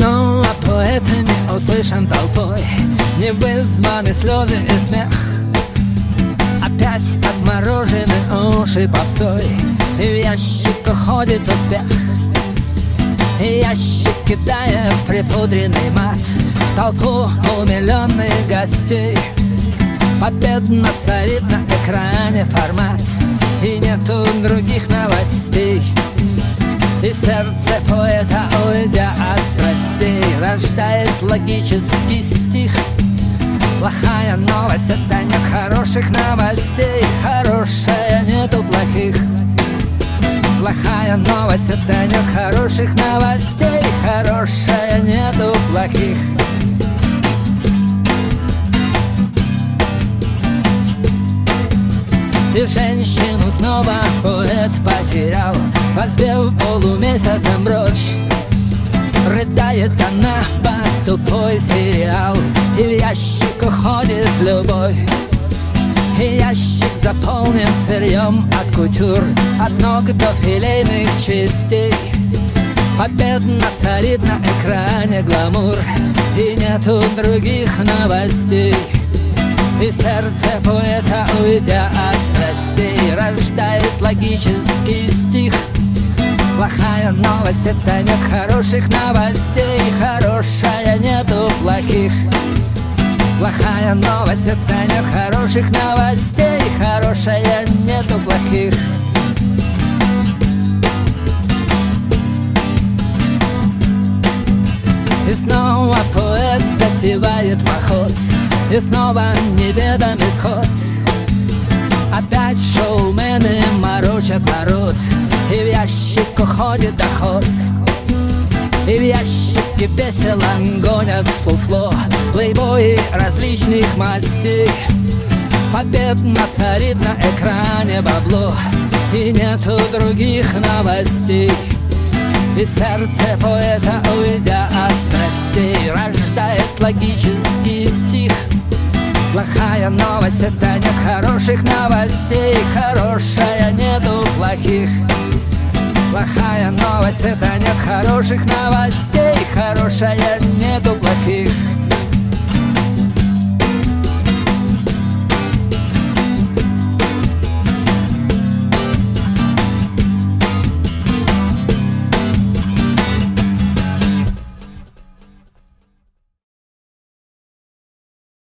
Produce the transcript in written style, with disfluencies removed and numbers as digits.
снова поэт не услышан толпой, невызваны слезы и смех. Опять отморожены уши попсой, и в ящик уходит успех. И ящик кидает припудренный мат в толпу умиленных гостей. Победно царит на экране формат, и нету других новостей. И сердце поэта, уйдя от страстей, рождает логический стих. Плохая новость — это нет хороших новостей, хорошая нету плохих. Плохая новость — это нет хороших новостей, хорошая нету плохих. И женщину снова поэт потерял, воздев полумесяцем брошь. Рыдает она под тупой сериал, и в ящик уходит любовь. И ящик заполнен сырьем от кутюр, от ног до филейных частей. Победно царит на экране гламур, и нету других новостей. И сердце поэта, уйдя от страстей, рождает логический стих. Плохая новость — это нет хороших новостей, хорошая нету плохих. Плохая новость — это нет хороших новостей, хорошая нету плохих. И снова поэт затевает поход, и снова неведом исход. Опять шоумены морочат народ, и в ящик уходит доход. И в ящике весело гонят фуфло плейбои различных мастей. Победно царит на экране бабло, и нету других новостей. И сердце поэта, уйдя от страстей, рождает логический стих. Плохая новость — это нет хороших новостей, хорошая нету плохих. Плохая новость — это нет хороших новостей, хорошая нету плохих.